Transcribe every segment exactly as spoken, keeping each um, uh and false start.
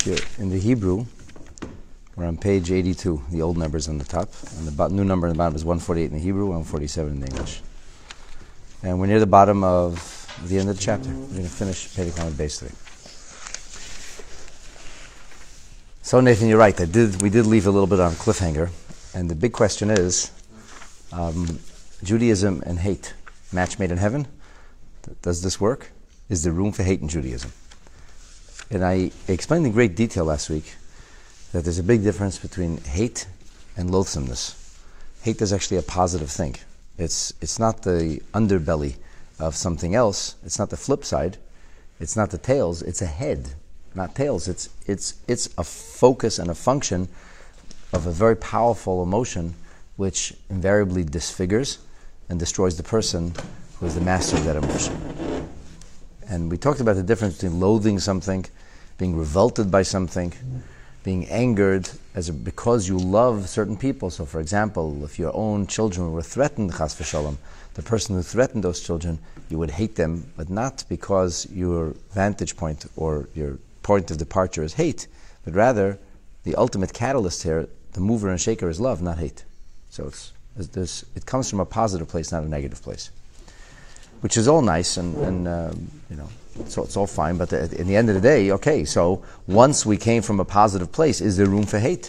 You're in the Hebrew, we're on page eighty-two, the old numbers on the top, and the bo- new number on the bottom is one forty-eight in the Hebrew, one forty-seven in the English. And we're near the bottom of the end of the chapter. We're going to finish Perek Lamed Beis today. So Nathan, you're right. I did. We did leave a little bit on a cliffhanger, and the big question is, um, Judaism and hate, match made in heaven? Does this work? Is there room for hate in Judaism? And I explained in great detail last week that there's a big difference between hate and loathsomeness. Hate is actually a positive thing. It's it's not the underbelly of something else. It's not the flip side. It's not the tails. It's a head, not tails. It's it's it's a focus and a function of a very powerful emotion which invariably disfigures and destroys the person who is the master of that emotion. And we talked about the difference between loathing something, being revolted by something, being angered as a, because you love certain people. So, for example, if your own children were threatened, chas v'shalom, the person who threatened those children, you would hate them, but not because your vantage point or your point of departure is hate, but rather the ultimate catalyst here, the mover and shaker, is love, not hate. So it's, it's, it's it comes from a positive place, not a negative place, which is all nice and, and um, you know, so it's all fine. But the, in the end of the day, okay, so once we came from a positive place, is there room for hate?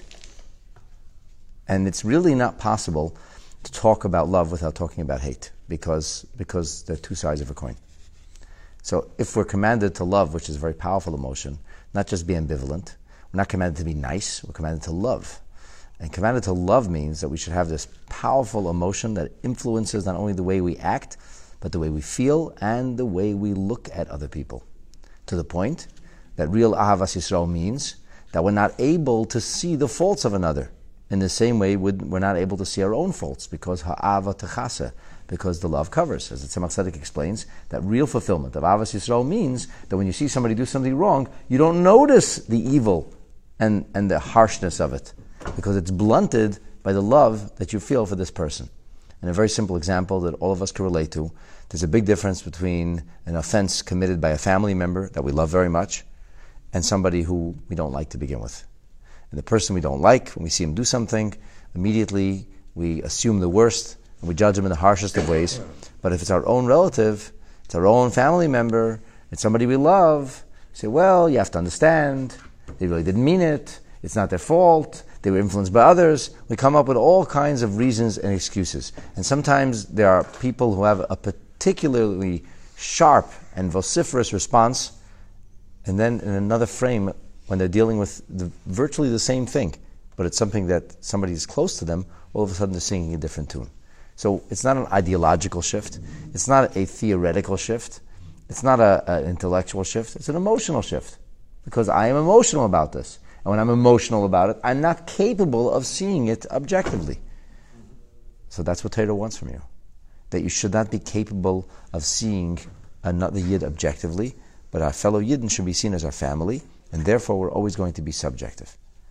And it's really not possible to talk about love without talking about hate, because because they're two sides of a coin. So if we're commanded to love, which is a very powerful emotion, not just be ambivalent, we're not commanded to be nice, we're commanded to love. And commanded to love means that we should have this powerful emotion that influences not only the way we act, but the way we feel and the way we look at other people. To the point that real Ahavas Yisrael means that we're not able to see the faults of another. In the same way, we're not able to see our own faults, because ha'ava techase, because the love covers. As the Tzemach Tzedek explains, that real fulfillment of Ahavas Yisrael means that when you see somebody do something wrong, you don't notice the evil and, and the harshness of it, because it's blunted by the love that you feel for this person. And a very simple example that all of us can relate to, there's a big difference between an offense committed by a family member that we love very much and somebody who we don't like to begin with. And the person we don't like, when we see him do something, immediately we assume the worst and we judge him in the harshest of ways. But if it's our own relative, it's our own family member, it's somebody we love, we say, well, you have to understand, they really didn't mean it, it's not their fault, they were influenced by others. We come up with all kinds of reasons and excuses. And sometimes there are people who have a particularly sharp and vociferous response, and then in another frame, when they're dealing with the, virtually the same thing, but it's something that somebody is close to them, all of a sudden they're singing a different tune. So it's not an ideological shift. It's not a theoretical shift. It's not an intellectual shift. It's an emotional shift, because I am emotional about this. And when I'm emotional about it, I'm not capable of seeing it objectively. So that's what Torah wants from you. That you should not be capable of seeing another Yid objectively, but our fellow Yidden should be seen as our family, and therefore we're always going to be subjective.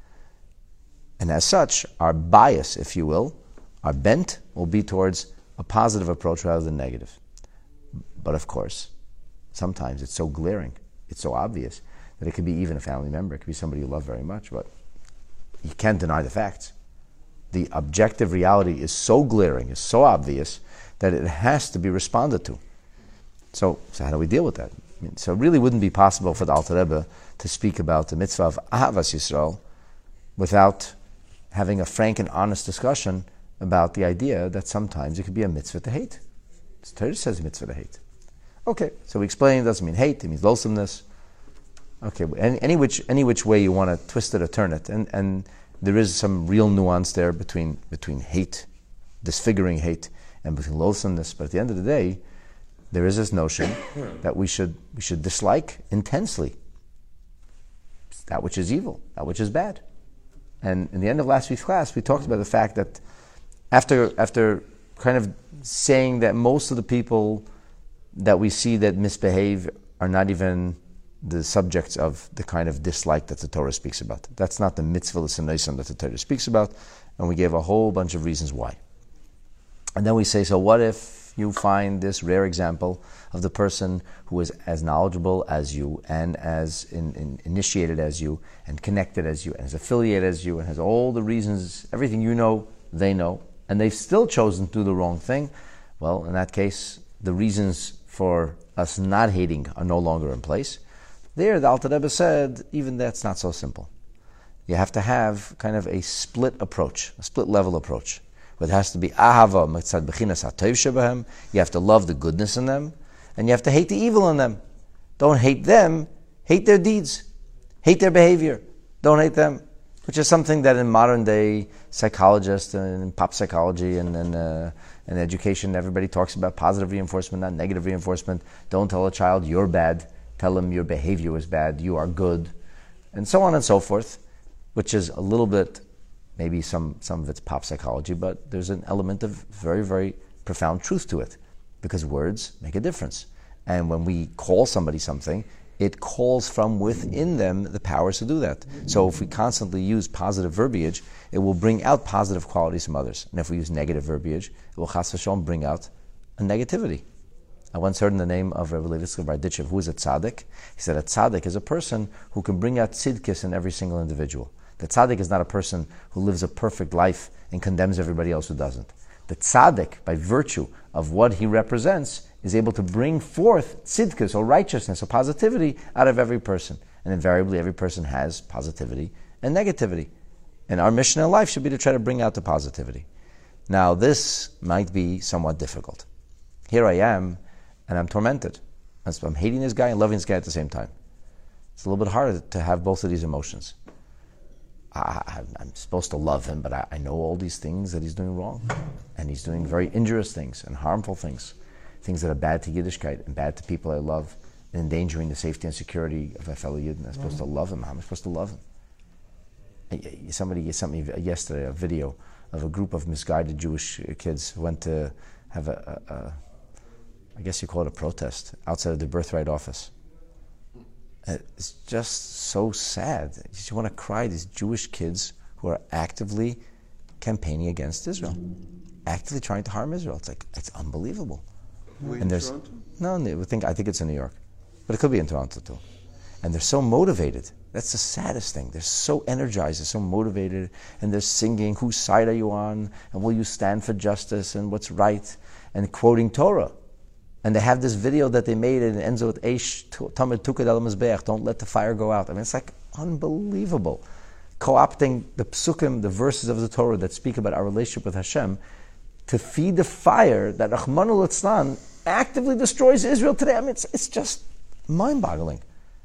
And as such, our bias, if you will, our bent, will be towards a positive approach rather than negative. But of course, sometimes it's so glaring, it's so obvious, that it could be even a family member, it could be somebody you love very much, but you can't deny the facts. The objective reality is so glaring, is so obvious, that it has to be responded to. So, so how do we deal with that? I mean, so it really wouldn't be possible for the Alter Rebbe to speak about the mitzvah of Ahavas Yisrael without having a frank and honest discussion about the idea that sometimes it could be a mitzvah to hate. The Torah says mitzvah to hate. Okay, so we explained it doesn't mean hate, it means loathsomeness. Okay, any, any which any which way you want to twist it or turn it, and and there is some real nuance there between between hate, disfiguring hate, and between loathsomeness. But at the end of the day, there is this notion that we should we should dislike intensely that which is evil, that which is bad. And in the end of last week's class, we talked about the fact that after after kind of saying that most of the people that we see that misbehave are not even the subjects of the kind of dislike that the Torah speaks about. That's not the mitzvah l'sanoisim that the Torah speaks about, and we gave a whole bunch of reasons why. And then we say, so what if you find this rare example of the person who is as knowledgeable as you and as in, in initiated as you and connected as you and as affiliated as you and has all the reasons, everything you know, they know, and they've still chosen to do the wrong thing. Well, in that case, the reasons for us not hating are no longer in place. There, the Alter Rebbe said, even that's not so simple. You have to have kind of a split approach, a split level approach. But it has to be ahava mitzad bechinas hatov shebehem. You have to love the goodness in them, and you have to hate the evil in them. Don't hate them, hate their deeds, hate their behavior. Don't hate them, which is something that in modern day psychologists and in pop psychology and and, uh, and education, everybody talks about positive reinforcement, not negative reinforcement. Don't tell a child you're bad. Tell him your behavior was bad. You are good, and so on and so forth, which is a little bit. Maybe some, some of it's pop psychology, but there's an element of very, very profound truth to it, because words make a difference. And when we call somebody something, it calls from within them the powers to do that. So if we constantly use positive verbiage, it will bring out positive qualities from others. And if we use negative verbiage, it will chas v'shalom bring out a negativity. I once heard in the name of Rabbi Levitzky Barditchev, who is a tzaddik. He said a tzaddik is a person who can bring out tzidkis in every single individual. The tzaddik is not a person who lives a perfect life and condemns everybody else who doesn't. The tzaddik, by virtue of what he represents, is able to bring forth tzidkus, or righteousness, or positivity out of every person. And invariably, every person has positivity and negativity. And our mission in life should be to try to bring out the positivity. Now, this might be somewhat difficult. Here I am, and I'm tormented. I'm hating this guy and loving this guy at the same time. It's a little bit harder to have both of these emotions. I, I'm supposed to love him, but I, I know all these things that he's doing wrong. And he's doing very injurious things and harmful things. Things that are bad to Yiddishkeit and bad to people I love, and endangering the safety and security of my fellow Yidden. I'm supposed mm-hmm. to love him. How am I supposed to love him? Somebody sent me yesterday a video of a group of misguided Jewish kids who went to have a, a, a, I guess you call it a protest, outside of the birthright office. It's just so sad. You just want to cry. These Jewish kids who are actively campaigning against Israel, actively trying to harm Israel. It's like, it's unbelievable. Wait, and there's Toronto? no, I think I think it's in New York, but it could be in Toronto too. And they're so motivated. That's the saddest thing. They're so energized. They're so motivated, and they're singing, "Whose side are you on? And will you stand for justice and what's right?" And quoting Torah. And they have this video that they made, and it ends with Eish Tamid Tukad El Mizbeach, don't let the fire go out. I mean, it's like unbelievable. Co-opting the psukim, the verses of the Torah that speak about our relationship with Hashem, to feed the fire that Rahman al-Itzlan actively destroys Israel today. I mean, it's, it's just mind-boggling.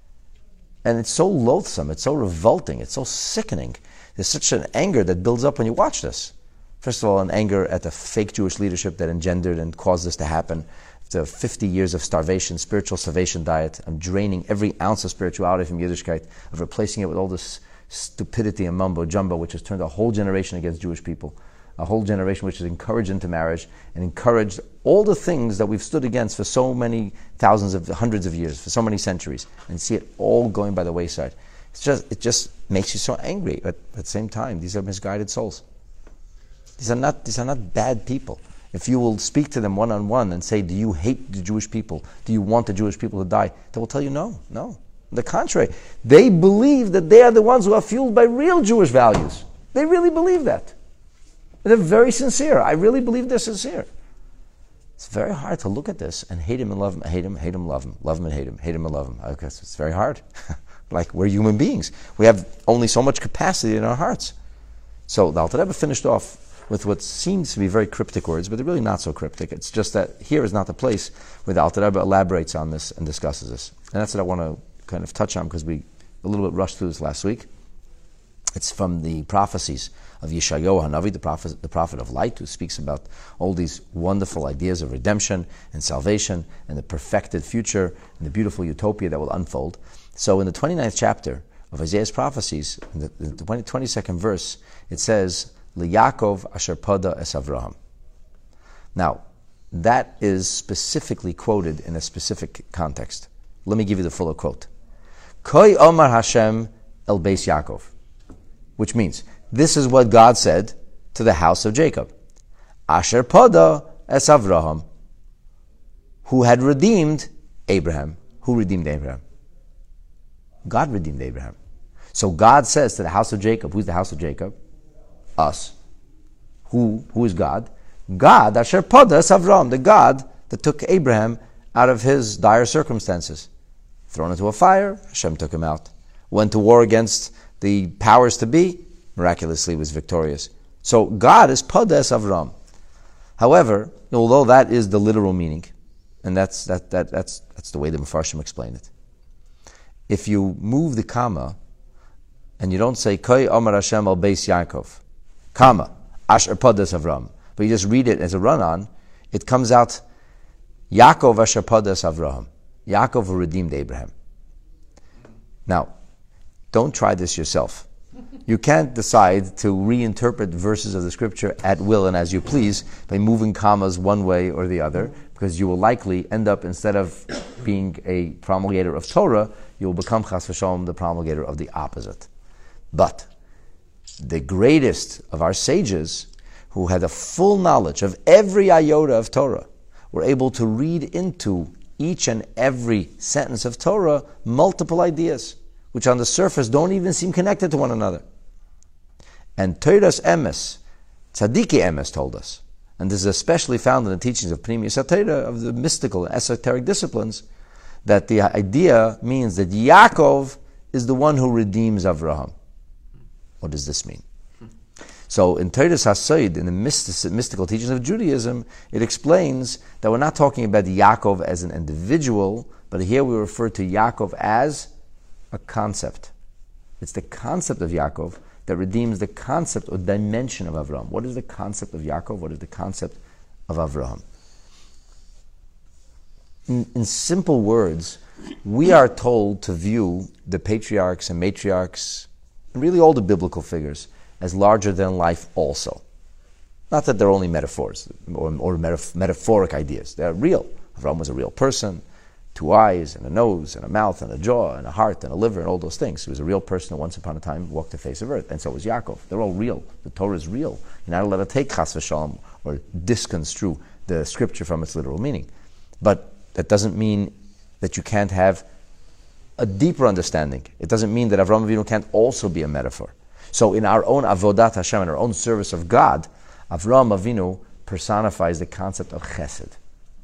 And it's so loathsome, it's so revolting, it's so sickening. There's such an anger that builds up when you watch this. First of all, an anger at the fake Jewish leadership that engendered and caused this to happen. After fifty years of starvation, spiritual starvation diet, I'm draining every ounce of spirituality from Yiddishkeit, of replacing it with all this stupidity and mumbo jumbo, which has turned a whole generation against Jewish people. A whole generation which has encouraged into marriage and encouraged all the things that we've stood against for so many thousands of, hundreds of years, for so many centuries, and see it all going by the wayside. It's just, it just makes you so angry. But at the same time, these are misguided souls. These are not, these are not bad people. If you will speak to them one-on-one and say, do you hate the Jewish people? Do you want the Jewish people to die? They will tell you no, no. On the contrary, they believe that they are the ones who are fueled by real Jewish values. They really believe that. They're very sincere. I really believe they're sincere. It's very hard to look at this and hate him and love him, hate him, hate him, love him, love him and hate him, hate him and love him. Okay, so it's very hard. Like, we're human beings. We have only so much capacity in our hearts. So the Alter Rebbe finished off with what seems to be very cryptic words, but they're really not so cryptic. It's just that here is not the place where the Alter Rebbe elaborates on this and discusses this. And that's what I want to kind of touch on, because we a little bit rushed through this last week. It's from the prophecies of Yeshayahu HaNavi, the prophet, the prophet of light, who speaks about all these wonderful ideas of redemption and salvation and the perfected future and the beautiful utopia that will unfold. So in the twenty-ninth chapter of Isaiah's prophecies, in the, the twenty-second verse, it says, L'Yakov asher pada es Avraham. Now, that is specifically quoted in a specific context. Let me give you the fuller quote. Koi Omar Hashem el Beis Yaakov. Which means, this is what God said to the house of Jacob. Asher pada es Avraham. who had redeemed Abraham. Who redeemed Abraham? God redeemed Abraham. So God says to the house of Jacob, who's the house of Jacob? Us. Who, who is God? God, Asher Podas Avram, the God that took Abraham out of his dire circumstances. Thrown into a fire, Hashem took him out. Went to war against the powers to be, miraculously was victorious. So God is Podas Avram. However, although that is the literal meaning, and that's that, that that's that's the way the Mefarshim explain it. If you move the comma, and you don't say Koi Omar Hashem al Beis Yaakov, comma, Asher Podas Avram, but you just read it as a run-on, it comes out Yaakov Asher Podas Avraham. Yaakov who redeemed Abraham. Now, don't try this yourself. You can't decide to reinterpret verses of the scripture at will and as you please by moving commas one way or the other, because you will likely end up, instead of being a promulgator of Torah, you will become chas v'shalom the promulgator of the opposite. But the greatest of our sages, who had a full knowledge of every iota of Torah, were able to read into each and every sentence of Torah multiple ideas, which on the surface don't even seem connected to one another. And Torah's emes, Tzadiki emes, told us, and this is especially found in the teachings of Pnimiyus HaTorah, of the mystical and esoteric disciplines, that the idea means that Yaakov is the one who redeems Avraham. What does this mean? So in Torah's Hasoid, in the mystic, mystical teachings of Judaism, it explains that we're not talking about Yaakov as an individual, but here we refer to Yaakov as a concept. It's the concept of Yaakov that redeems the concept or dimension of Avraham. What is the concept of Yaakov? What is the concept of Avraham? In, in simple words, we are told to view the patriarchs and matriarchs, and really all the biblical figures, as larger than life also. Not that they're only metaphors or, or metaf- metaphoric ideas. They're real. Avraham was a real person, two eyes and a nose and a mouth and a jaw and a heart and a liver and all those things. He was a real person who once upon a time walked the face of earth. And so was Yaakov. They're all real. The Torah is real. You're not allowed to take chas v'shalom or disconstrue the scripture from its literal meaning. But that doesn't mean that you can't have a deeper understanding. It doesn't mean that Avraham Avinu can't also be a metaphor. So in our own avodat Hashem, in our own service of God, Avraham Avinu personifies the concept of chesed,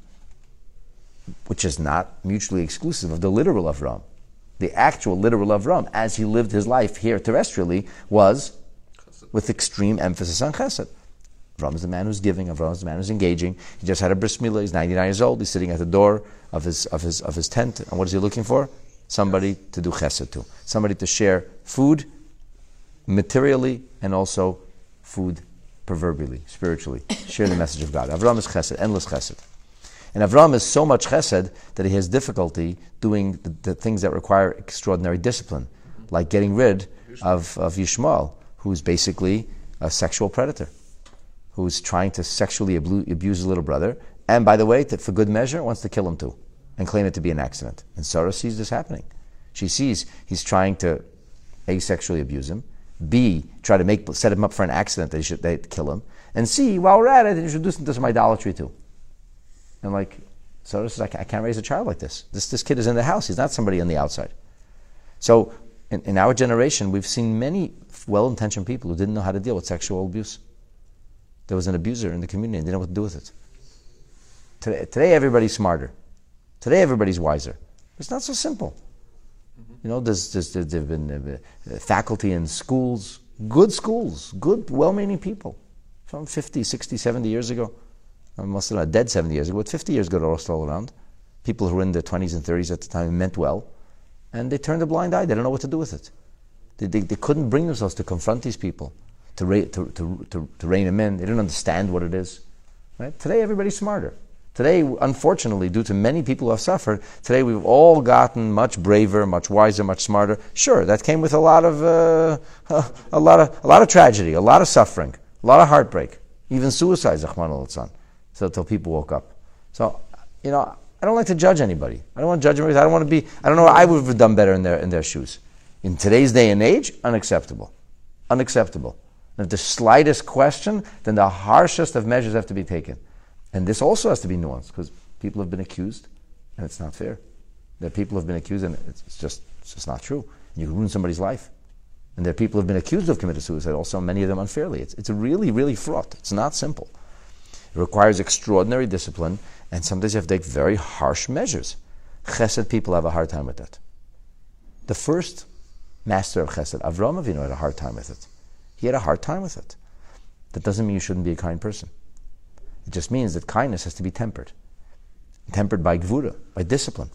which is not mutually exclusive of the literal Avraham. The actual literal Avraham, as he lived his life here terrestrially, was with extreme emphasis on chesed. Avraham is the man who's giving. Avraham is the man who's engaging. He just had a bris milah. He's ninety-nine years old. He's sitting at the door of his of his of his tent. And what is he looking for? Somebody to do chesed to. Somebody to share food, materially, and also food proverbially, spiritually. Share the message of God. Avraham is chesed, endless chesed. And Avraham is so much chesed that he has difficulty doing the, the things that require extraordinary discipline, like getting rid of, of Yishmael, who's basically a sexual predator, who's trying to sexually abu- abuse his little brother, and by the way, to, for good measure, wants to kill him too, and claim it to be an accident. And Sarah sees this happening. She sees he's trying to A, sexually abuse him, B, try to make set him up for an accident that he should they'd kill him, and C, while we're at it, introduce him to some idolatry too. And like, Sarah says, I can't, I can't raise a child like this. This this kid is in the house. He's not somebody on the outside. So in, in our generation, we've seen many well-intentioned people who didn't know how to deal with sexual abuse. There was an abuser in the community and didn't know what to do with it. Today, today everybody's smarter. Today everybody's wiser. It's not so simple. You know, there's, there's, there have been uh, faculty in schools, good schools, good, well-meaning people from fifty, sixty, seventy years ago. I must have been dead seventy years ago, but fifty years ago, they're still around. People who were in their twenties and thirties at the time meant well, and they turned a blind eye. They don't know what to do with it. They, they, they couldn't bring themselves to confront these people, to, ra- to, to, to, to rein them in. They didn't understand what it is. Right? Today, everybody's smarter. Today, unfortunately, due to many people who have suffered, today we've all gotten much braver, much wiser, much smarter. Sure, that came with a lot of uh, a lot of a lot of tragedy, a lot of suffering, a lot of heartbreak, even suicide. Zachman al-Tzan. So until people woke up. So, you know, I don't like to judge anybody. I don't want to judge anybody. I don't want to be. I don't know. I would have done better in their in their shoes. In today's day and age, unacceptable, unacceptable. And if the slightest question, then the harshest of measures have to be taken. And this also has to be nuanced, because People have been accused, and it's not fair. There are people who have been accused, and it's it's just it's just not true. And you can ruin somebody's life. And there are people who have been accused of committing suicide, also many of them unfairly. It's it's really, really fraught. It's not simple. It requires extraordinary discipline, and sometimes you have to take very harsh measures. Chesed people have a hard time with that. The first master of Chesed, Avraham Avinu, had a hard time with it. He had a hard time with it. That doesn't mean you shouldn't be a kind person. It just means that kindness has to be tempered. Tempered by Gvura, by discipline.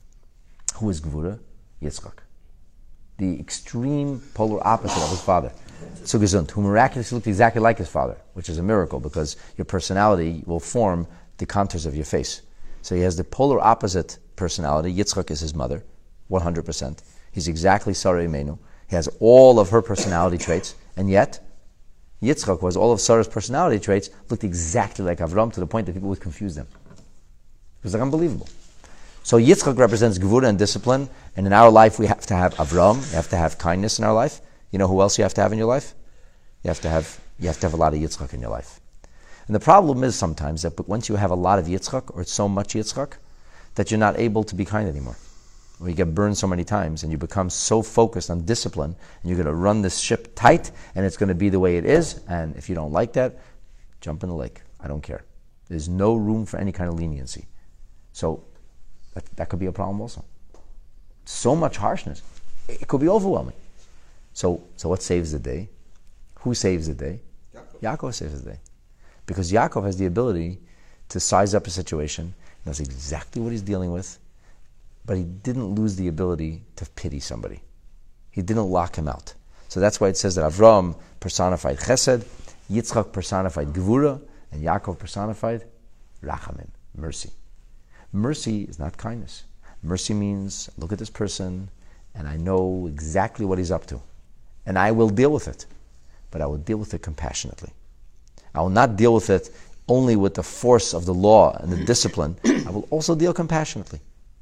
Who is Gvura? Yitzchak. The extreme polar opposite of his father. So Gesund, who miraculously looked exactly like his father, which is a miracle because your personality will form the contours of your face. So he has the polar opposite personality. Yitzchak is his mother, one hundred percent. He's exactly Sarah Imenu. He has all of her personality traits, and yet Yitzchak was all of Sarah's personality traits, looked exactly like Avram to the point that people would confuse them. It was like unbelievable. So Yitzchak represents Gevura and discipline, and in our life we have to have Avram, you have to have kindness in our life. You know who else you have to have in your life? You have to have you have to have a lot of Yitzchak in your life. And the problem is sometimes that once you have a lot of Yitzchak, or so much Yitzchak, that you're not able to be kind anymore. Or you get burned so many times, and you become so focused on discipline, and you're going to run this ship tight, and it's going to be the way it is, and if you don't like that, jump in the lake. I don't care. There's no room for any kind of leniency. So that, that could be a problem also. So much harshness. It could be overwhelming. So, so what saves the day? Who saves the day? Yaakov. Yaakov saves the day. Because Yaakov has the ability to size up a situation, knows exactly what he's dealing with, but he didn't lose the ability to pity somebody. He didn't lock him out. So that's why it says that Avram personified Chesed, Yitzchak personified Gevura, and Yaakov personified Rachamim, mercy. Mercy is not kindness. Mercy means, look at this person, and I know exactly what he's up to. And I will deal with it. But I will deal with it compassionately. I will not deal with it only with the force of the law and the discipline. I will also deal compassionately.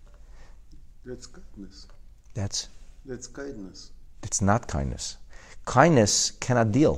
That's kindness. That's? That's kindness. It's not kindness. Kindness cannot deal.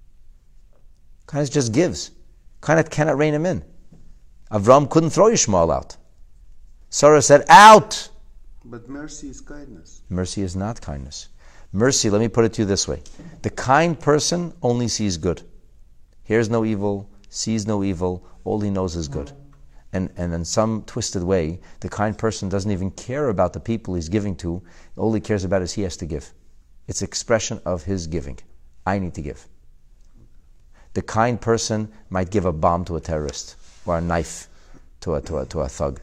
Kindness just gives. Kindness cannot rein him in. Avram couldn't throw Yishmael out. Sarah said, out! But mercy is kindness. Mercy is not kindness. Mercy, let me put it to you this way. The kind person only sees good. Hears no evil, sees no evil, all he knows is good. And and in some twisted way, the kind person doesn't even care about the people he's giving to. All he cares about is he has to give. It's expression of his giving. I need to give. The kind person might give a bomb to a terrorist or a knife to a, to a, to a thug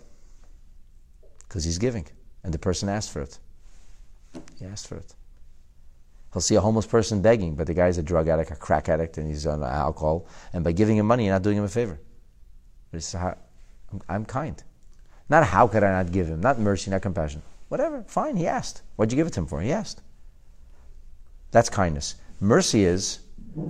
because he's giving. And the person asked for it. He asked for it. He'll see a homeless person begging, but the guy's a drug addict, a crack addict, and he's on alcohol. And by giving him money, you're not doing him a favor. But it's how, I'm, I'm kind. Not how could I not give him, not mercy, not compassion. Whatever, fine, he asked. What'd you give it to him for? He asked. That's kindness. Mercy is,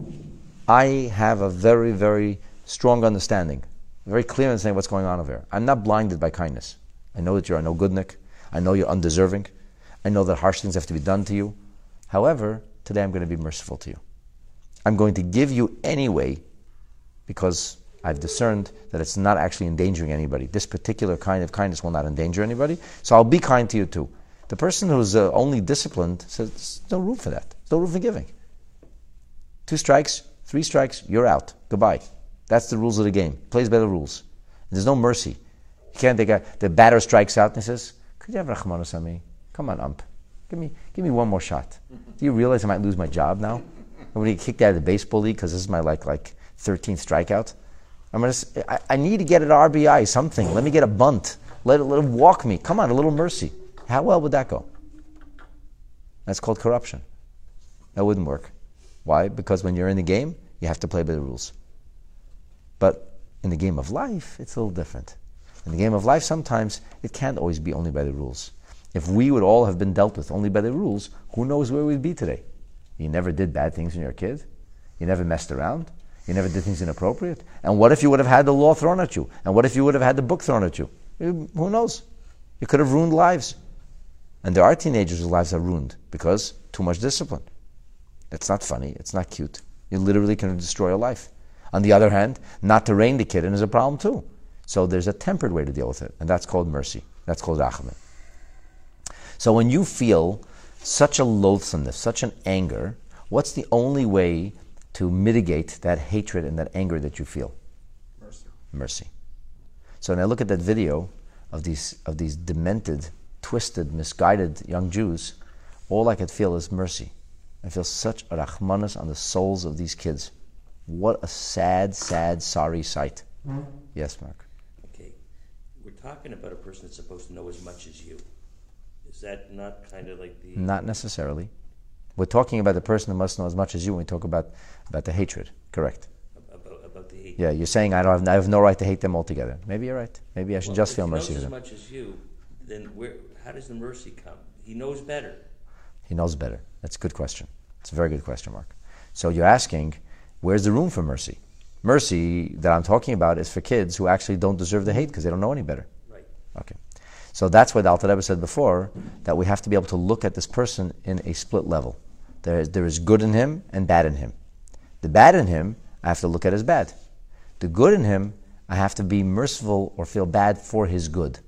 I have a very, very strong understanding, very clear understanding of what's going on over here. I'm not blinded by kindness. I know that you're a no-goodnik. I know you're undeserving. I know that harsh things have to be done to you. However, today I'm going to be merciful to you. I'm going to give you anyway because I've discerned that it's not actually endangering anybody. This particular kind of kindness will not endanger anybody, so I'll be kind to you too. The person who's uh, only disciplined says, there's no room for that. There's no room for giving. Two strikes, three strikes, you're out. Goodbye. That's the rules of the game. Plays by the rules. There's no mercy. You can't take a, the batter strikes out and he says, could you have Rachmanus on me? Come on, ump. Give me give me one more shot. Do you realize I might lose my job now? I'm going to get kicked out of the baseball league because this is my like like thirteenth strikeout. I'm gonna. I, I need to get an R B I, something. Let me get a bunt. Let it, let him walk me. Come on, a little mercy. How well would that go? That's called corruption. That wouldn't work. Why? Because when you're in the game, you have to play by the rules. But in the game of life, it's a little different. In the game of life, sometimes it can't always be only by the rules. If we would all have been dealt with only by the rules, who knows where we'd be today? You never did bad things when you were a kid. You never messed around. You never did things inappropriate. And what if you would have had the law thrown at you? And what if you would have had the book thrown at you? Who knows? You could have ruined lives. And there are teenagers whose lives are ruined because too much discipline. It's not funny. It's not cute. You literally can destroy a life. On the other hand, not to rein the kid in is a problem too. So there's a tempered way to deal with it, and that's called mercy. That's called rachamim. So when you feel such a loathsomeness, such an anger, what's the only way to mitigate that hatred and that anger that you feel? Mercy. Mercy. So when I look at that video of these of these demented, twisted, misguided young Jews, all I could feel is mercy. I feel such a rachmanis on the souls of these kids. What a sad, sad, sorry sight. Mm-hmm. Yes, Mark. Okay. We're talking about a person that's supposed to know as much as you. Is that not kind of like the... Not necessarily. We're talking about the person who must know as much as you when we talk about, about the hatred. Correct. About, about the hate. Yeah, you're saying I don't have, I have no right to hate them altogether. Maybe you're right. Maybe I should Well, just if feel he mercy knows for as them. much as you, then where, how does the mercy come? He knows better. He knows better. That's a good question. It's a very good question, Mark. So you're asking, where's the room for mercy? Mercy that I'm talking about is for kids who actually don't deserve the hate because they don't know any better. Right. Okay. So that's what the Alter Rebbe said before, that we have to be able to look at this person in a split level. There is, there is good in him and bad in him. The bad in him, I have to look at as bad. The good in him, I have to be merciful or feel bad for his good.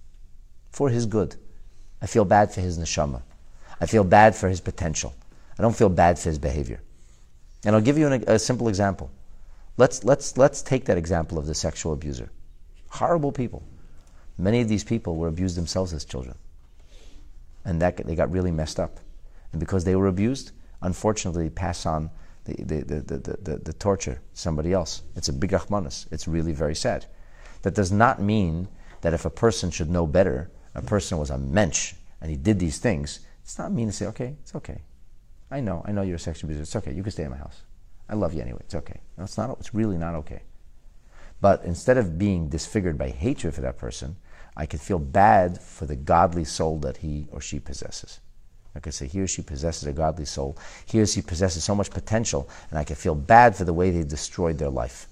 For his good. I feel bad for his neshama. I feel bad for his potential. I don't feel bad for his behavior. And I'll give you an, a simple example. Let's, let's, let's take that example of the sexual abuser. Horrible people. Many of these people were abused themselves as children. And that they got really messed up. And because they were abused, unfortunately, pass on the, the, the, the, the, the torture to somebody else. It's a big achmanis. It's really very sad. That does not mean that if a person should know better, a person was a mensch, and he did these things, it's not mean to say, okay, it's okay. I know, I know you're a sexual abuser. It's okay. You can stay in my house. I love you anyway. It's okay. No, it's not. It's really not okay. But instead of being disfigured by hatred for that person, I could feel bad for the godly soul that he or she possesses. I could say he or she possesses a godly soul. He or she possesses so much potential, and I could feel bad for the way they destroyed their life.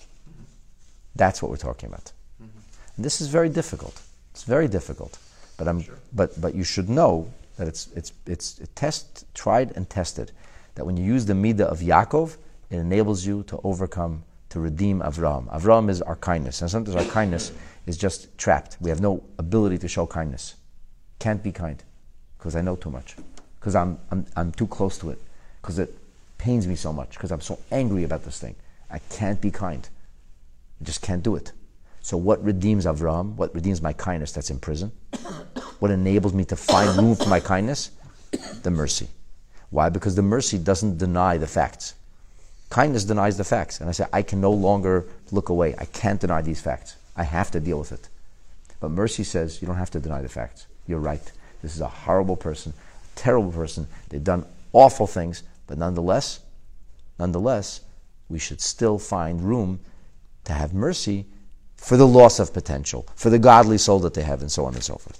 That's what we're talking about. Mm-hmm. And this is very difficult. It's very difficult. But I'm. Sure. But but you should know that it's it's it's test tried and tested. That when you use the midah of Yaakov, it enables you to overcome, to redeem Avraham. Avraham is our kindness, and sometimes our kindness is just trapped. We have no ability to show kindness. Can't be kind because I know too much, because I'm I'm I'm too close to it, because it pains me so much, because I'm so angry about this thing. I can't be kind. I just can't do it. So what redeems Avraham? What redeems my kindness that's in prison? What enables me to find room for my kindness? The mercy. Why? Because the mercy doesn't deny the facts. Kindness denies the facts. And I say, I can no longer look away. I can't deny these facts. I have to deal with it. But mercy says, you don't have to deny the facts. You're right. This is a horrible person, a terrible person. They've done awful things. But nonetheless, nonetheless, we should still find room to have mercy for the loss of potential, for the godly soul that they have, and so on and so forth.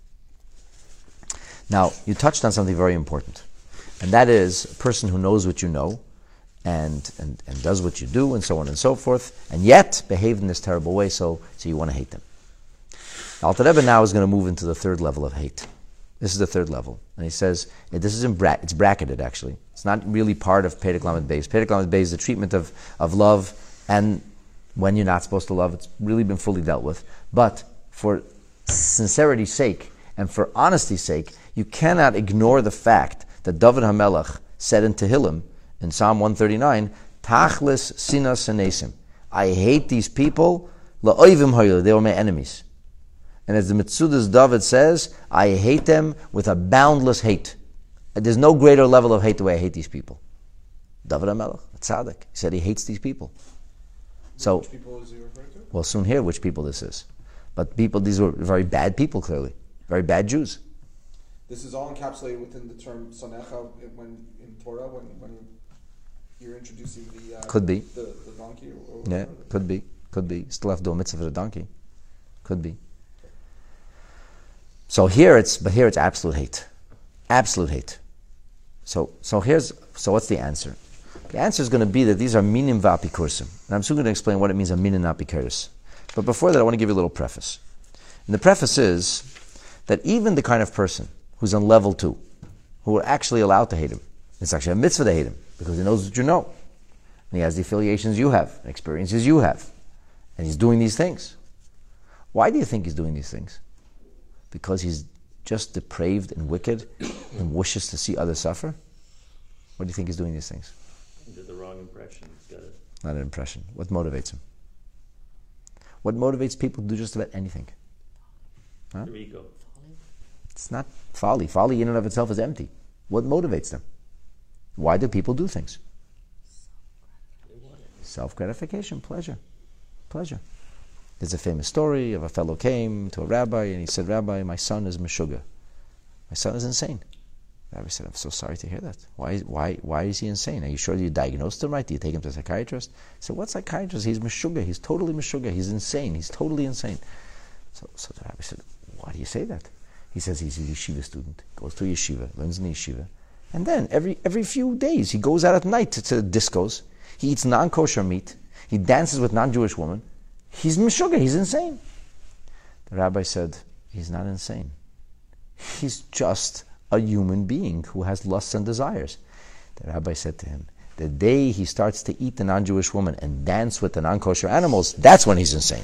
Now, you touched on something very important, and that is a person who knows what you know and, and, and does what you do, and so on and so forth, and yet behaved in this terrible way, so, so you want to hate them. The Alter Rebbe now is going to move into the third level of hate. This is the third level. And he says, this is in bra- it's bracketed actually. It's not really part of Perek Lamed Beis. Perek Lamed Beis is the treatment of, of love and when you're not supposed to love. It's really been fully dealt with. But for sincerity's sake and for honesty's sake, you cannot ignore the fact that David HaMelech said in Tehillim, in Psalm one thirty-nine, Tachlis sinas enesim. I hate these people, la'oivim hoyle, they were my enemies. And as the Mitzudas David says, I hate them with a boundless hate. There's no greater level of hate the way I hate these people. David HaMelech, tzaddik, he said he hates these people. So, which people is he referring to? We'll soon hear which people this is. But people, these were very bad people, clearly. Very bad Jews. This is all encapsulated within the term sonecha when in Torah, when, when you're introducing the uh, could be the, the donkey. Or, or yeah, could be, could be. Still have to do a mitzvah for the donkey. Could be. So here it's, but here it's absolute hate, absolute hate. So, so here's, so what's the answer? The answer is going to be that these are minim v'apikursim, and I'm soon going to explain what it means a minim apikuris. But before that, I want to give you a little preface. And the preface is that even the kind of person who's on level two, who are actually allowed to hate him, it's actually a mitzvah to hate him because he knows what you know, and he has the affiliations you have, and experiences you have, and he's doing these things. Why do you think he's doing these things? Because he's just depraved and wicked and wishes to see others suffer? Why do you think he's doing these things? Under the wrong impression. He's got it. Not an impression. What motivates him? What motivates people to do just about anything? Huh? Their ego. It's not folly. Folly in and of itself is empty. What motivates them? Why do people do things? Self-gratification, pleasure. Pleasure. There's a famous story of a fellow came to a rabbi and he said, Rabbi, my son is meshuggah. My son is insane. The rabbi said, I'm so sorry to hear that. Why, why, why is he insane? Are you sure you diagnosed him right? Do you take him to a psychiatrist? He said, what psychiatrist? He's meshuggah. He's totally meshuggah. He's insane. He's totally insane. So, so the rabbi said, why do you say that? He says he's a yeshiva student, goes to yeshiva, learns in the yeshiva, and then every every few days he goes out at night to, to discos, he eats non-kosher meat, he dances with non-Jewish women. He's meshuggah, he's insane. The rabbi said, he's not insane. He's just a human being who has lusts and desires. The rabbi said to him, the day he starts to eat the non-Jewish woman and dance with the non-kosher animals, that's when he's insane.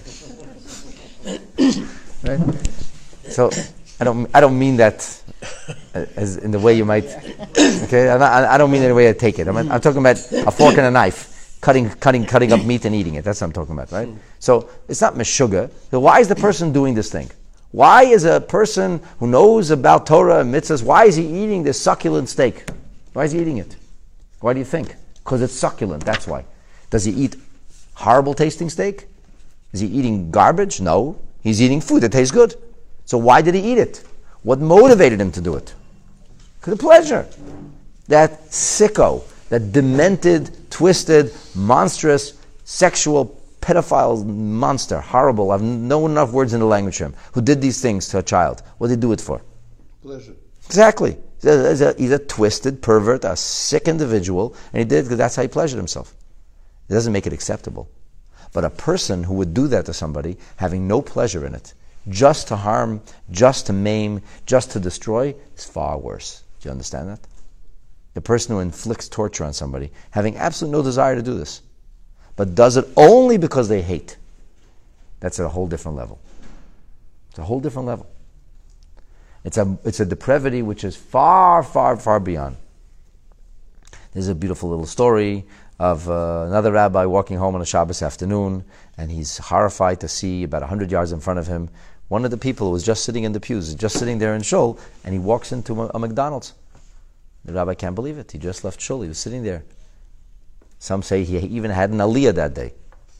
Right? So, I don't. I don't mean that as in the way you might. Okay, I'm not, I don't mean in the way I take it. I'm, I'm talking about a fork and a knife, cutting, cutting, cutting up meat and eating it. That's what I'm talking about, right? So it's not meshuggah. So why is the person doing this thing? Why is a person who knows about Torah and mitzvahs? Why is he eating this succulent steak? Why is he eating it? Why do you think? Because it's succulent. That's why. Does he eat horrible tasting steak? Is he eating garbage? No. He's eating food that tastes good. So why did he eat it? What motivated him to do it? Because of pleasure. That sicko, that demented, twisted, monstrous, sexual, pedophile monster, horrible, I've known enough words in the language for him, who did these things to a child. What did he do it for? Pleasure. Exactly. He's a, he's a, he's a twisted pervert, a sick individual, and he did it because that's how he pleasured himself. It doesn't make it acceptable. But a person who would do that to somebody, having no pleasure in it, just to harm, just to maim, just to destroy, is far worse. Do you understand that? The person who inflicts torture on somebody, having absolutely no desire to do this, but does it only because they hate, that's at a whole different level. It's a whole different level. It's a, it's a depravity which is far, far, far beyond. There's a beautiful little story of uh, another rabbi walking home on a Shabbos afternoon, and he's horrified to see about one hundred yards in front of him one of the people who was just sitting in the pews, just sitting there in shul, and he walks into a, a McDonald's. The rabbi can't believe it. He just left shul. He was sitting there. Some say he even had an aliyah that day.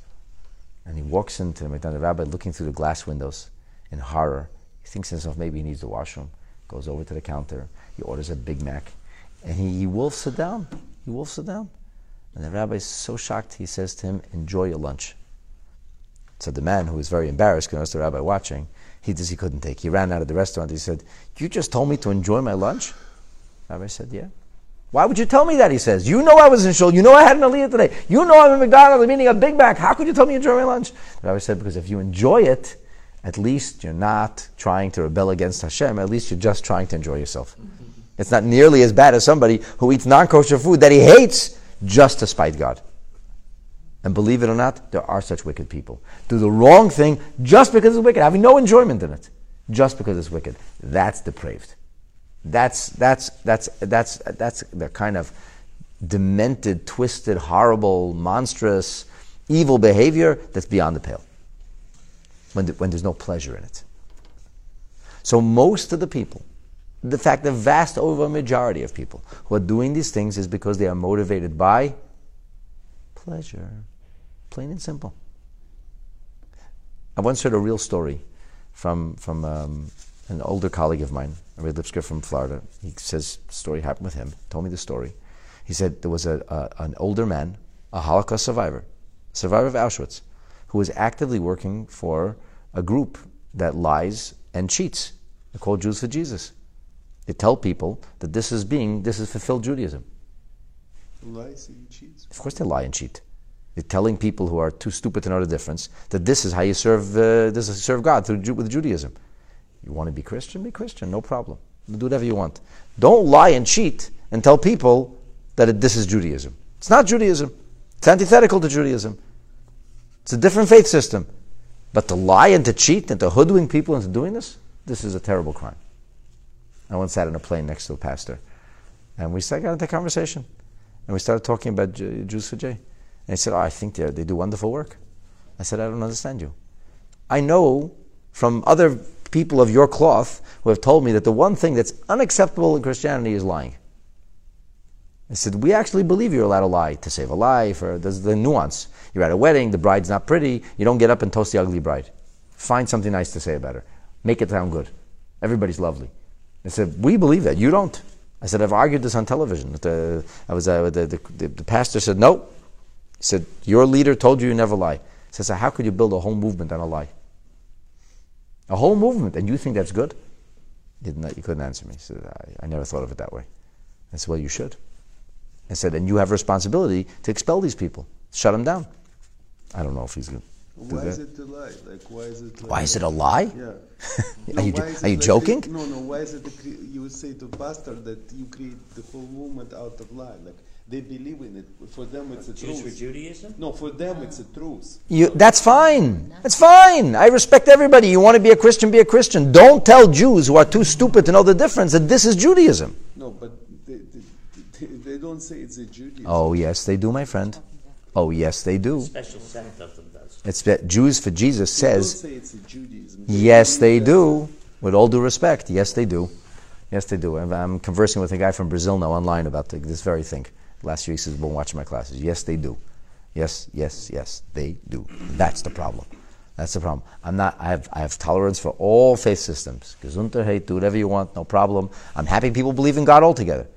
And he walks into the McDonald's. The rabbi looking through the glass windows in horror. He thinks to himself, maybe he needs the washroom. Goes over to the counter. He orders a Big Mac. And he, he wolfs it down. He wolfs it down. And the rabbi is so shocked, he says to him, enjoy your lunch. So the man, who was very embarrassed because the rabbi watching, he just he couldn't take. He ran out of the restaurant. He said, you just told me to enjoy my lunch? The rabbi said, yeah. Why would you tell me that, he says? You know I was in shul. You know I had an aliyah today. You know I'm at McDonald's. I'm eating a Big Mac. How could you tell me to enjoy my lunch? The rabbi said, because if you enjoy it, at least you're not trying to rebel against Hashem. At least you're just trying to enjoy yourself. It's not nearly as bad as somebody who eats non-kosher food that he hates just to spite God. And believe it or not, there are such wicked people. Do the wrong thing just because it's wicked, having no enjoyment in it, just because it's wicked. That's depraved. That's that's that's that's that's the kind of demented, twisted, horrible, monstrous, evil behavior that's beyond the pale. When the, when there's no pleasure in it. So most of the people, the fact the vast over majority of people who are doing these things is because they are motivated by pleasure. Plain and simple. I once heard a real story from from um, an older colleague of mine, Ray Lipsker from Florida. He says the story happened with him, told me the story. He said there was a, a an older man, a Holocaust survivor, survivor of Auschwitz, who was actively working for a group that lies and cheats. They're called Jews for Jesus. They tell people that this is being, this is fulfilled Judaism. Lies and cheats. Of course they lie and cheat. They're telling people who are too stupid to know the difference that this is how you serve, uh, this is serve God through Ju- with Judaism. You want to be Christian? Be Christian, no problem. Do whatever you want. Don't lie and cheat and tell people that it, this is Judaism. It's not Judaism. It's antithetical to Judaism. It's a different faith system. But to lie and to cheat and to hoodwink people into doing this, this is a terrible crime. I once sat in a plane next to a pastor, and we got into a conversation, and we started talking about J- Jews for Jay. And he said, oh, I think they they do wonderful work. I said, I don't understand you. I know from other people of your cloth who have told me that the one thing that's unacceptable in Christianity is lying. I said, we actually believe you're allowed to lie to save a life, or there's the nuance. You're at a wedding, the bride's not pretty, you don't get up and toast the ugly bride. Find something nice to say about her. Make it sound good. Everybody's lovely. I said, we believe that. You don't. I said, I've argued this on television. The, I was, uh, the, the, the, the pastor said, no. He said, your leader told you you never lie. He says, so how could you build a whole movement on a lie? A whole movement, and you think that's good? You, didn't, you couldn't answer me. He said, I, I never thought of it that way. I said, well, you should. I said, and you have responsibility to expel these people. Shut them down. I don't know if he's good. Why is it a lie? Like, why is it? Like Why is it a lie? Yeah. Are you, why is are it you like joking? the- no, no. Why is it? The, cre- you would say to pastor that you create the whole movement out of lie. Like they believe in it. For them, it's a Jews for truth. Judaism? No, for them, it's a truth. You, that's fine. That's fine. I respect everybody. You want to be a Christian, be a Christian. Don't tell Jews who are too stupid to know the difference that this is Judaism. No, but they, they, they, they don't say it's a Judaism. Oh, yes, they do, my friend. Oh, yes, they do. Special sect of them does. It's that Jews for Jesus They don't says, say it's a Judaism. yes, they believe do. With all due respect, yes, they do. Yes, they do. I'm, I'm conversing with a guy from Brazil now online about the, this very thing. Last year he says, been watching my classes. Yes, they do. Yes, yes, yes, they do. That's the problem. That's the problem. I'm not. I have. I have tolerance for all faith systems. Gesundheit, do whatever you want, no problem. I'm happy people believe in God altogether.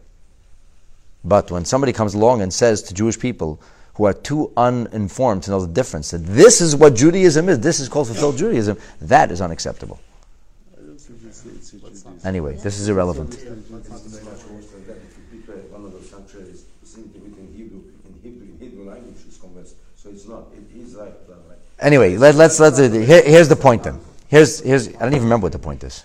But when somebody comes along and says to Jewish people who are too uninformed to know the difference, that this is what Judaism is, this is called fulfilled Judaism, that is unacceptable. I don't think they say it's a Judaism. Anyway, this is irrelevant. If you prepare one of those sanctuaries, sing it in Hebrew, in Hebrew, in Hebrew language is convinced. So it's not. It is like that. Right? Anyway, let, let's let's. Uh, here, here's the point then. Here's here's. I don't even remember what the point is.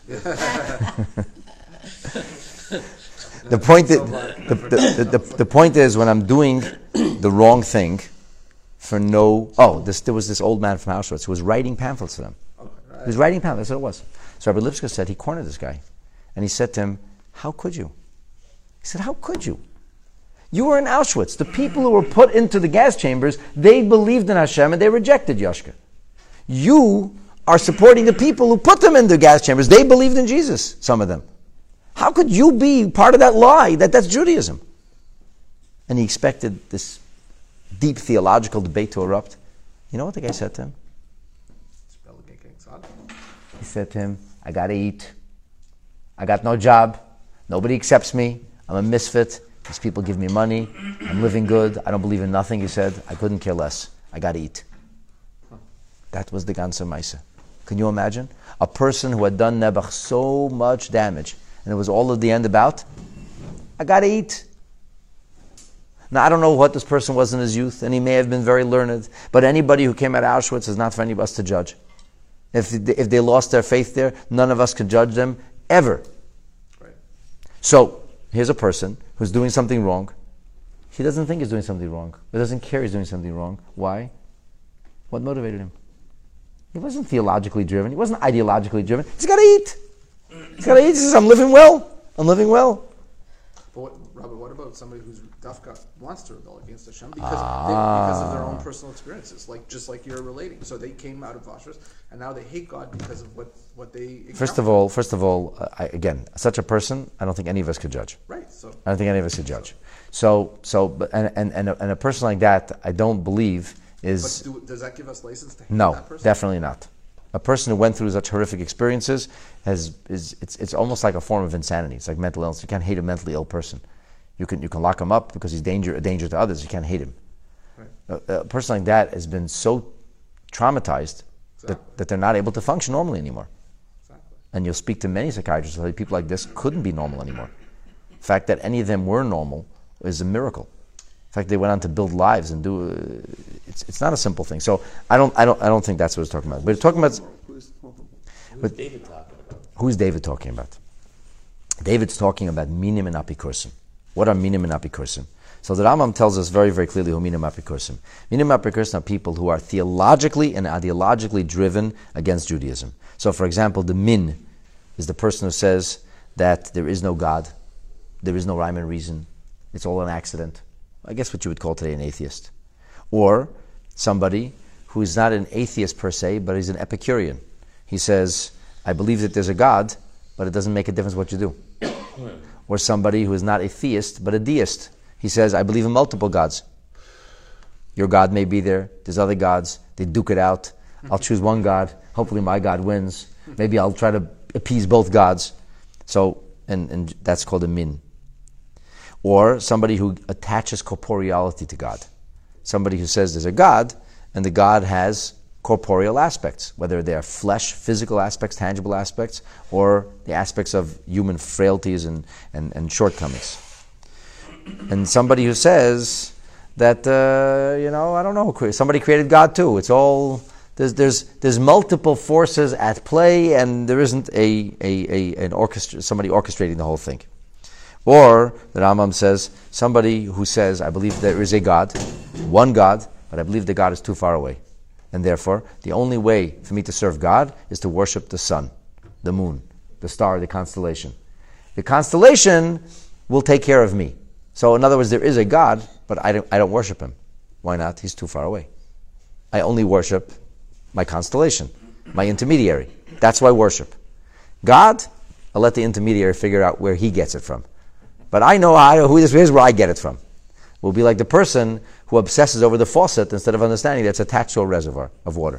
The point that, the, the, the, the, the point is when I'm doing the wrong thing for no oh this there was this old man from Auschwitz who was writing pamphlets to them. He was writing pamphlets. That's what it was. So Rabbi Lipska said he cornered this guy, and he said to him, "How could you?" He said, "How could you? You were in Auschwitz. The people who were put into the gas chambers, they believed in Hashem and they rejected Yashka. You are supporting the people who put them in the gas chambers. They believed in Jesus. Some of them." How could you be part of that lie that that's Judaism? And he expected this deep theological debate to erupt. You know what the guy said to him? He said to him, I got to eat. I got no job. Nobody accepts me. I'm a misfit. These people give me money. I'm living good. I don't believe in nothing, he said. I couldn't care less. I got to eat. That was the Ganser Maisa. Can you imagine? A person who had done Nebuch so much damage, and it was all at the end about, I got to eat. Now, I don't know what this person was in his youth, and he may have been very learned, but anybody who came out of Auschwitz is not for any of us to judge. If they, if they lost their faith there, none of us can judge them, ever. Right. So, here's a person who's doing something wrong. He doesn't think he's doing something wrong. He doesn't care he's doing something wrong. Why? What motivated him? He wasn't theologically driven. He wasn't ideologically driven. He's got to eat. He's got to eat. He says, I'm living well. I'm living well. But what, Robert, what about somebody who's Dafka wants to rebel against Hashem because, Ah. they, because of their own personal experiences, like just like you're relating. So they came out of Auschwitz, and now they hate God because of what, what they. First of all, first of all, uh, I, again, such a person, I don't think any of us could judge. right. So I don't think any of us could judge. So, so, but- and and and a, and a person like that, I don't believe is. but do, does that give us license to hate No, that person? definitely not. A person who went through such horrific experiences has is it's it's almost like a form of insanity. It's like mental illness. You can't hate a mentally ill person. You can you can lock him up because he's danger a danger to others. You can't hate him. Right. A, a person like that has been so traumatized Exactly. that, that they're not able to function normally anymore. Exactly. And you'll speak to many psychiatrists who tell you people like this couldn't be normal anymore. The fact that any of them were normal is a miracle. The fact they went on to build lives and do uh, it's it's not a simple thing. So I don't I don't I don't think that's what it's talking about. We're talking about Who's normal? Who's But- David talking about? who's David talking about? David's talking about minim and apikursim. What are minim and apikursim? So the Rambam tells us very, very clearly who minim apikursim. Minim apikursim are people who are theologically and ideologically driven against Judaism. So, for example, the min is the person who says that there is no God, there is no rhyme and reason, it's all an accident. I guess what you would call today an atheist. Or somebody who is not an atheist per se, but he's an Epicurean. He says, I believe that there's a God, but it doesn't make a difference what you do. Or somebody who is not a theist, but a deist. He says, I believe in multiple gods. Your God may be there, there's other gods, they duke it out. I'll choose one God, hopefully my God wins. Maybe I'll try to appease both gods. So, and, and that's called a min. Or somebody who attaches corporeality to God. Somebody who says there's a God, and the God has corporeal aspects, whether they are flesh, physical aspects, tangible aspects, or the aspects of human frailties and, and, and shortcomings. And somebody who says that, uh, you know, I don't know, somebody created God too. It's all, there's there's there's multiple forces at play, and there isn't a, a, a an orchestra, somebody orchestrating the whole thing. Or, the Rambam says, somebody who says, I believe there is a God, one God, but I believe the God is too far away. And therefore, the only way for me to serve God is to worship the sun, the moon, the star, the constellation. The constellation will take care of me. So in other words, there is a God, but I don't, I don't worship him. Why not? He's too far away. I only worship my constellation, my intermediary. That's why I worship. God, I'll let the intermediary figure out where he gets it from. But I know how, who this is, where I get it from. We'll be like the person who obsesses over the faucet instead of understanding that's attached to a reservoir of water.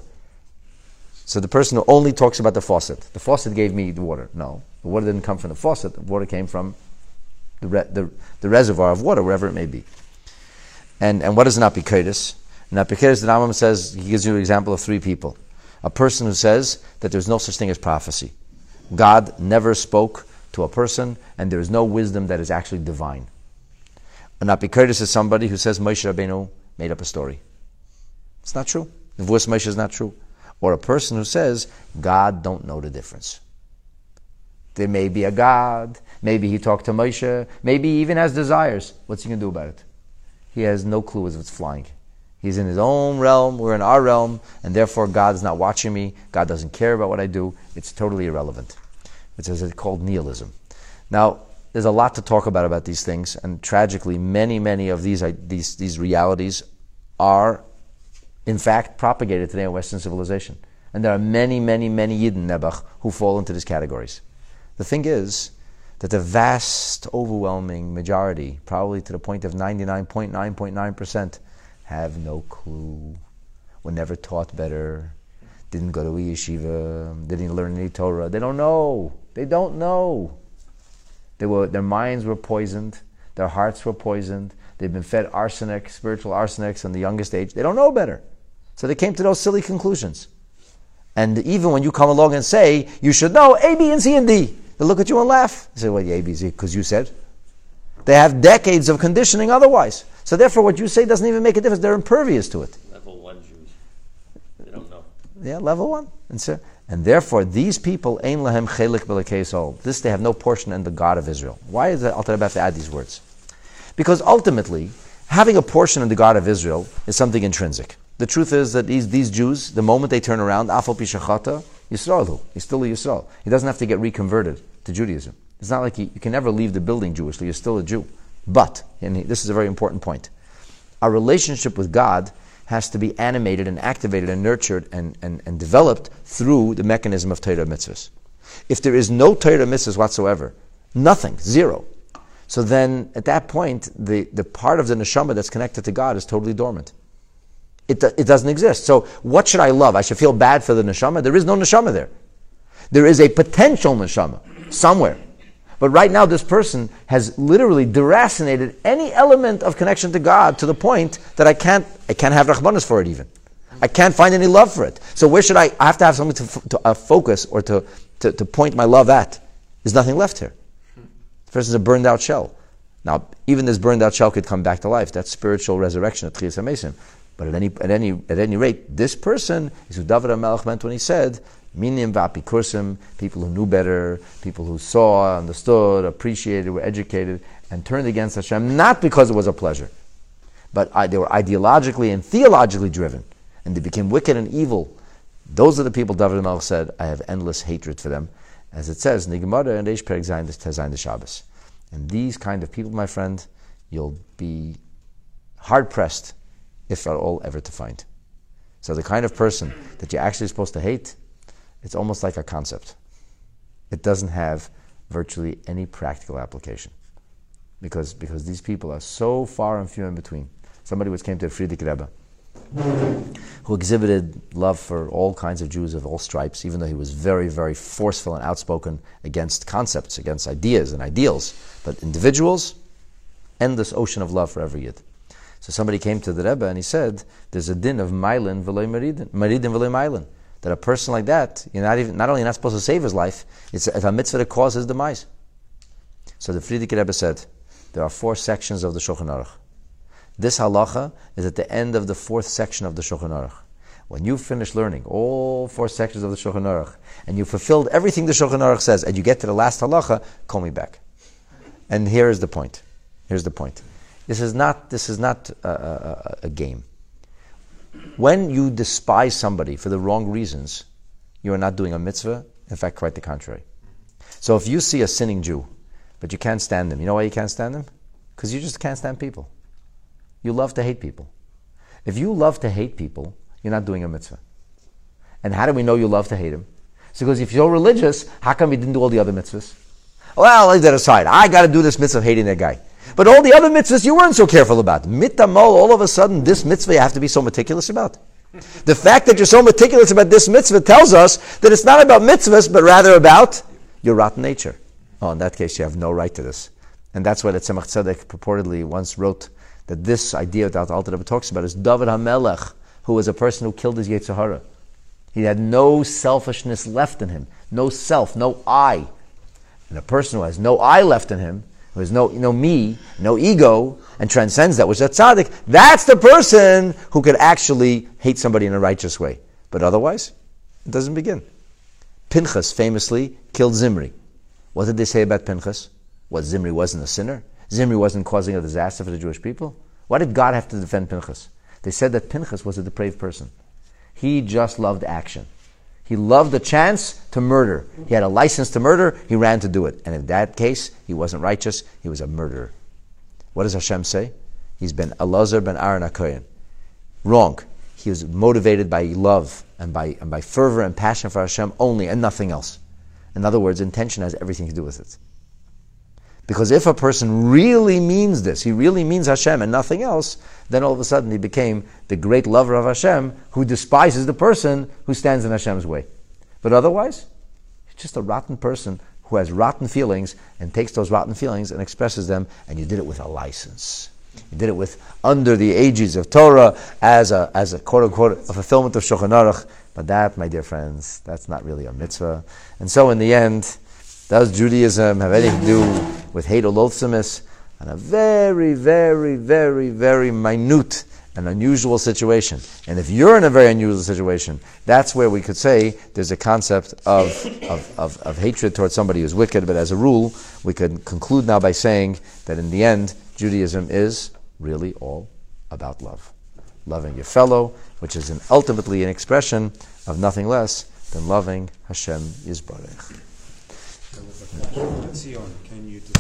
So the person who only talks about the faucet. The faucet gave me the water. No, the water didn't come from the faucet. The water came from the re- the, the reservoir of water, wherever it may be. And and what is an apikeris? An apikeris, the Rambam says, he gives you an example of three people. A person who says that there's no such thing as prophecy. God never spoke to a person, and there is no wisdom that is actually divine. An apikeris is somebody who says Moshe Rabbeinu made up a story. It's not true. The voice of Moshe is not true. Or a person who says God don't know the difference. There may be a God, maybe he talked to Moshe, maybe he even has desires. What's he going to do about it? He has no clue as it's flying. He's in his own realm, we're in our realm, and therefore God is not watching me, God doesn't care about what I do, it's totally irrelevant. It's as it's called nihilism. Now, there's a lot to talk about about these things, and tragically, many, many of these these these realities are, in fact, propagated today in Western civilization. And there are many, many, many Yidden Nebuch who fall into these categories. The thing is that the vast, overwhelming majority, probably to the point of ninety-nine point nine nine percent, have no clue, were never taught better, didn't go to a yeshiva, didn't learn any Torah. They don't know. They don't know. They were, their minds were poisoned, their hearts were poisoned, they've been fed arsenic, spiritual arsenics from the youngest age. They don't know better. So they came to those silly conclusions. And even when you come along and say, you should know A, B, and C, and D, they look at you and laugh. They say, well, the A, B, C, because you said. They have decades of conditioning otherwise. So therefore what you say doesn't even make a difference. They're impervious to it. Level one Jews. They don't know. Yeah, level one. And so, and therefore, these people, ein lahem chelik b'lekei Yisrael. This, they have no portion in the God of Israel. Why is the Alter Rebbe have to add these words? Because ultimately, having a portion in the God of Israel is something intrinsic. The truth is that these these Jews, the moment they turn around, afal pi shachata, Yisraelu, he's still a Yisrael. He doesn't have to get reconverted to Judaism. It's not like he, you can never leave the building Jewishly. You're still a Jew. But, and he, this is a very important point, our relationship with God has to be animated and activated and nurtured and, and, and developed through the mechanism of Torah mitzvahs. If there is no Torah mitzvahs whatsoever, nothing, zero, so then at that point, the, the part of the neshama that's connected to God is totally dormant. It, it doesn't exist. So what should I love? I should feel bad for the neshama? There is no neshama there. There is a potential neshama somewhere. But right now this person has literally deracinated any element of connection to God to the point that I can't I can't have rachmanis for it even. I can't find any love for it. So where should I, I have to have something to, to uh, focus or to, to, to point my love at. There's nothing left here. The person is a burned out shell. Now, even this burned out shell could come back to life. That's spiritual resurrection at Tchias HaMesim. But at any at any at any rate, this person is who David HaMelech meant when he said, "Minim v'apikursim," people who knew better, people who saw, understood, appreciated, were educated, and turned against Hashem, not because it was a pleasure, but I, they were ideologically and theologically driven, and they became wicked and evil. Those are the people David HaMelech said, "I have endless hatred for them," as it says in the Gemara and Eish Perek Zayin Tezayin the Shabbos. And these kind of people, my friend, you'll be hard pressed, if at all, ever to find. So the kind of person that you're actually supposed to hate, it's almost like a concept. It doesn't have virtually any practical application. Because, because these people are so far and few in between. Somebody once came to the Frierdiker Rebbe, who exhibited love for all kinds of Jews of all stripes, even though he was very, very forceful and outspoken against concepts, against ideas and ideals. But individuals, endless ocean of love for every Yid. So somebody came to the Rebbe and he said, there's a din of Mailin v'loy Maridin, Maridin v'loy Mailin. That a person like that, you're not even not only not supposed to save his life, it's a, it's a mitzvah to cause his demise. So the Frierdiker Rebbe said, there are four sections of the Shulchan Aruch. This halacha is at the end of the fourth section of the Shulchan Aruch. When you finish learning all four sections of the Shulchan Aruch, and you fulfilled everything the Shulchan Aruch says, and you get to the last halacha, call me back. And here is the point. Here's the point. This is not, this is not a, a, a game. When you despise somebody for the wrong reasons, you are not doing a mitzvah. In fact, quite the contrary. So if you see a sinning Jew, but you can't stand them, you know why you can't stand them? Because you just can't stand people. You love to hate people. If you love to hate people, you're not doing a mitzvah. And how do we know you love to hate him? It's because if you're religious, how come you didn't do all the other mitzvahs? Well, leave that aside. I got to do this mitzvah of hating that guy. But all the other mitzvahs you weren't so careful about. Mitamol, all of a sudden, this mitzvah you have to be so meticulous about. The fact that you're so meticulous about this mitzvah tells us that it's not about mitzvahs, but rather about your rotten nature. Oh, in that case, you have no right to this. And that's why the Tzemach Tzedek purportedly once wrote that this idea that the Alter Rebbe talks about is David HaMelech, who was a person who killed his Yetzer Hara. He had no selfishness left in him, no self, no I. And a person who has no I left in him, who has no, no me, no ego, and transcends that, which is tzaddik, that's the person who could actually hate somebody in a righteous way. But otherwise, it doesn't begin. Pinchas famously killed Zimri. What did they say about Pinchas? What, Zimri wasn't a sinner? Zimri wasn't causing a disaster for the Jewish people? Why did God have to defend Pinchas? They said that Pinchas was a depraved person. He just loved action. He loved the chance to murder. He had a license to murder, he ran to do it. And in that case, he wasn't righteous, he was a murderer. What does Hashem say? He's been Elazar ben Aaron HaKohen. Wrong. He was motivated by love and by, and by fervor and passion for Hashem only and nothing else. In other words, intention has everything to do with it. Because if a person really means this, he really means Hashem and nothing else, then all of a sudden he became the great lover of Hashem who despises the person who stands in Hashem's way. But otherwise, he's just a rotten person who has rotten feelings and takes those rotten feelings and expresses them, and you did it with a license. You did it with under the aegis of Torah as a, as a quote-unquote a fulfillment of Shulchan Aruch. But that, my dear friends, that's not really a mitzvah. And so in the end, does Judaism have anything to do with hate or loathsomeness? And a very, very, very, very minute and unusual situation. And if you're in a very unusual situation, that's where we could say there's a concept of, of, of, of hatred towards somebody who's wicked. But as a rule, we could conclude now by saying that in the end, Judaism is really all about love. Loving your fellow, which is an, ultimately an expression of nothing less than loving Hashem Yisbarach. Can you